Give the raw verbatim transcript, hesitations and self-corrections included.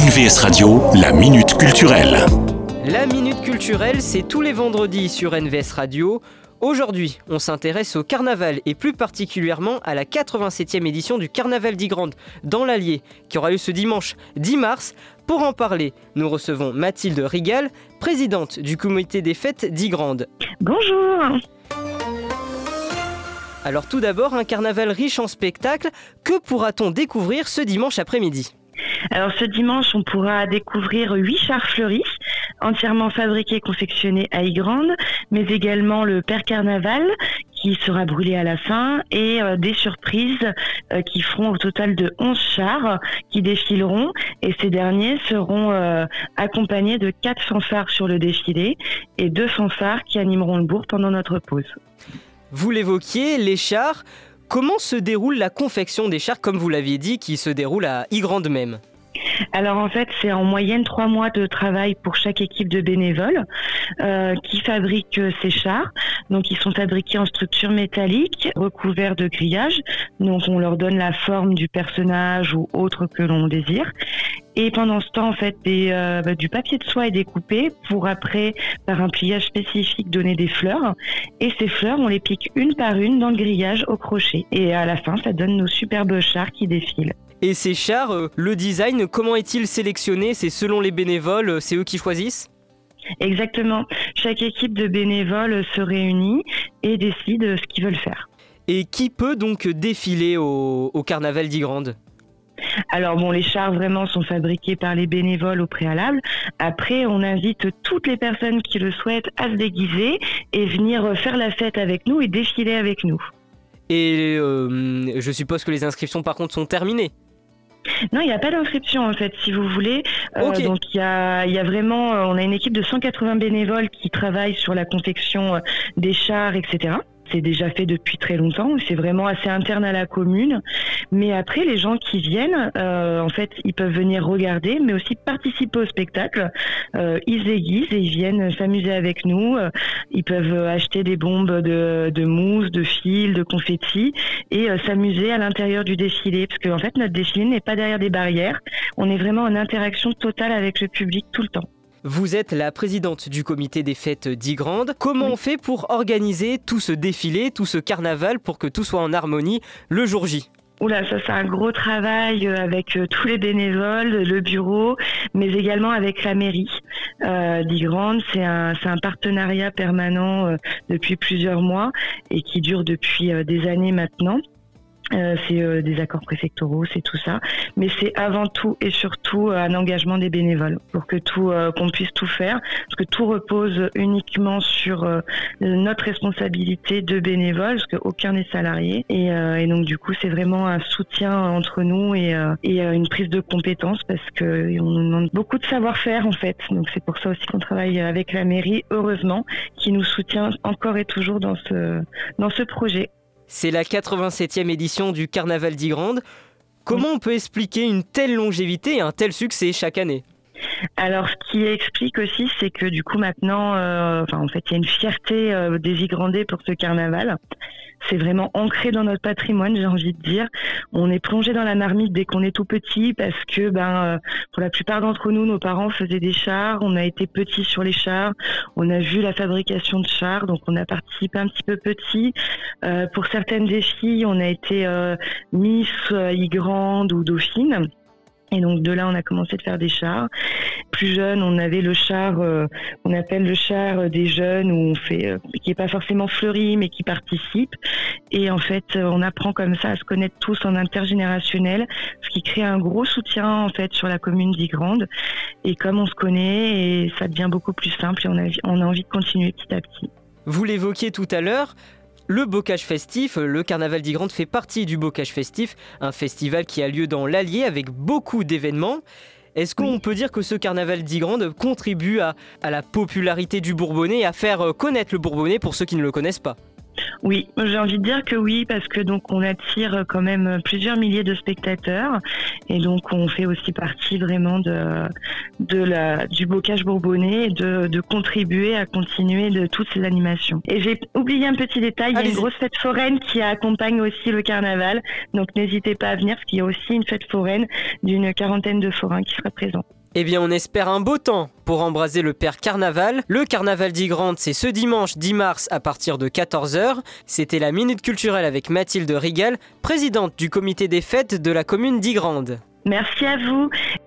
N V S Radio, la Minute Culturelle. La Minute Culturelle, c'est tous les vendredis sur N V S Radio. Aujourd'hui, on s'intéresse au carnaval et plus particulièrement à la quatre-vingt-septième édition du Carnaval d'Ygrande dans l'Allier, qui aura lieu ce dimanche dix mars. Pour en parler, nous recevons Mathilde Rigal, présidente du comité des fêtes d'Ygrande. Bonjour. Alors tout d'abord, un carnaval riche en spectacles. Que pourra-t-on découvrir ce dimanche après-midi ? Alors ce dimanche, on pourra découvrir huit chars fleuris, entièrement fabriqués et confectionnés à Ygrande, mais également le Père Carnaval qui sera brûlé à la fin et euh, des surprises euh, qui feront au total de onze chars qui défileront, et ces derniers seront euh, accompagnés de quatre fanfares sur le défilé et deux fanfares qui animeront le bourg pendant notre pause. Vous l'évoquiez, les chars. Comment se déroule la confection des chars, comme vous l'aviez dit, qui se déroule à Ygrande même ? Alors en fait, c'est en moyenne trois mois de travail pour chaque équipe de bénévoles euh, qui fabriquent ces chars. Donc ils sont fabriqués en structure métallique, recouverts de grillage. Donc on leur donne la forme du personnage ou autre que l'on désire. Et pendant ce temps, en fait, des, euh, bah, du papier de soie est découpé pour après, par un pliage spécifique, donner des fleurs. Et ces fleurs, on les pique une par une dans le grillage au crochet. Et à la fin, ça donne nos superbes chars qui défilent. Et ces chars, euh, le design, comment est-il sélectionné ? C'est selon les bénévoles, c'est eux qui choisissent ? Exactement. Chaque équipe de bénévoles se réunit et décide ce qu'ils veulent faire. Et qui peut donc défiler au, au carnaval d'Ygrande ? Alors bon, les chars vraiment sont fabriqués par les bénévoles au préalable. Après, on invite toutes les personnes qui le souhaitent à se déguiser et venir faire la fête avec nous et défiler avec nous. Et euh, je suppose que les inscriptions par contre sont terminées ? Non, il n'y a pas d'inscription en fait, si vous voulez. Euh, okay. Donc il y a, y a vraiment, on a une équipe de cent quatre-vingts bénévoles qui travaillent sur la confection des chars, et cetera. C'est déjà fait depuis très longtemps, c'est vraiment assez interne à la commune. Mais après, les gens qui viennent, euh, en fait, ils peuvent venir regarder, mais aussi participer au spectacle. Euh, ils se déguisent et ils viennent s'amuser avec nous. Euh, ils peuvent acheter des bombes de, de mousse, de fil, de confettis et euh, s'amuser à l'intérieur du défilé. Parce que en fait, notre défilé n'est pas derrière des barrières. On est vraiment en interaction totale avec le public tout le temps. Vous êtes la présidente du comité des fêtes d'Ygrande. Comment on fait pour organiser tout ce défilé, tout ce carnaval, pour que tout soit en harmonie le jour J ? Oula, ça c'est un gros travail avec tous les bénévoles, le bureau, mais également avec la mairie euh, d'Ygrande. C'est un, c'est un partenariat permanent euh, depuis plusieurs mois et qui dure depuis euh, des années maintenant. Euh, c'est euh, des accords préfectoraux, c'est tout ça, mais c'est avant tout et surtout euh, un engagement des bénévoles pour que tout, euh, qu'on puisse tout faire, parce que tout repose uniquement sur euh, notre responsabilité de bénévoles, parce qu'aucun n'est salarié, et, euh, et donc du coup c'est vraiment un soutien entre nous et, euh, et euh, une prise de compétences, parce que on demande beaucoup de savoir-faire en fait, donc c'est pour ça aussi qu'on travaille avec la mairie, heureusement, qui nous soutient encore et toujours dans ce, dans ce projet. C'est la quatre-vingt-septième édition du Carnaval d'Ygrande. Comment on peut expliquer une telle longévité et un tel succès chaque année ? Alors, ce qui explique aussi, c'est que du coup maintenant, euh, enfin en fait, il y a une fierté euh, des Ygrandais pour ce carnaval. C'est vraiment ancré dans notre patrimoine, j'ai envie de dire. On est plongé dans la marmite dès qu'on est tout petit parce que, ben, euh, pour la plupart d'entre nous, nos parents faisaient des chars. On a été petits sur les chars. On a vu la fabrication de chars, donc on a participé un petit peu petit. Euh, pour certaines des filles, on a été euh, Miss euh, Ygrande ou Dauphine. Et donc de là, on a commencé de faire des chars. Plus jeune, on avait le char, euh, on appelle le char des jeunes, où on fait, euh, qui est pas forcément fleuri, mais qui participe. Et en fait, on apprend comme ça à se connaître tous en intergénérationnel, ce qui crée un gros soutien en fait sur la commune d'Ygrande. Et comme on se connaît, et ça devient beaucoup plus simple, et on a, on a envie de continuer petit à petit. Vous l'évoquiez tout à l'heure. Le Bocage Festif, le Carnaval d'Ygrande fait partie du Bocage Festif, un festival qui a lieu dans l'Allier avec beaucoup d'événements. Est-ce qu'on oui. peut dire que ce Carnaval d'Ygrande contribue à, à la popularité du Bourbonnais et à faire connaître le Bourbonnais pour ceux qui ne le connaissent pas ? Oui, j'ai envie de dire que oui, parce que donc on attire quand même plusieurs milliers de spectateurs et donc on fait aussi partie vraiment de, de la, du bocage bourbonnais et de, de contribuer à continuer de toute l'animation. Et j'ai oublié un petit détail, il y a une grosse fête foraine qui accompagne aussi le carnaval, donc n'hésitez pas à venir parce qu'il y a aussi une fête foraine d'une quarantaine de forains qui sera présent. Eh bien, on espère un beau temps pour embraser le Père Carnaval. Le Carnaval d'Ygrande, c'est ce dimanche dix mars à partir de quatorze heures. C'était la Minute Culturelle avec Mathilde Rigal, présidente du comité des fêtes de la commune d'Ygrande. Merci à vous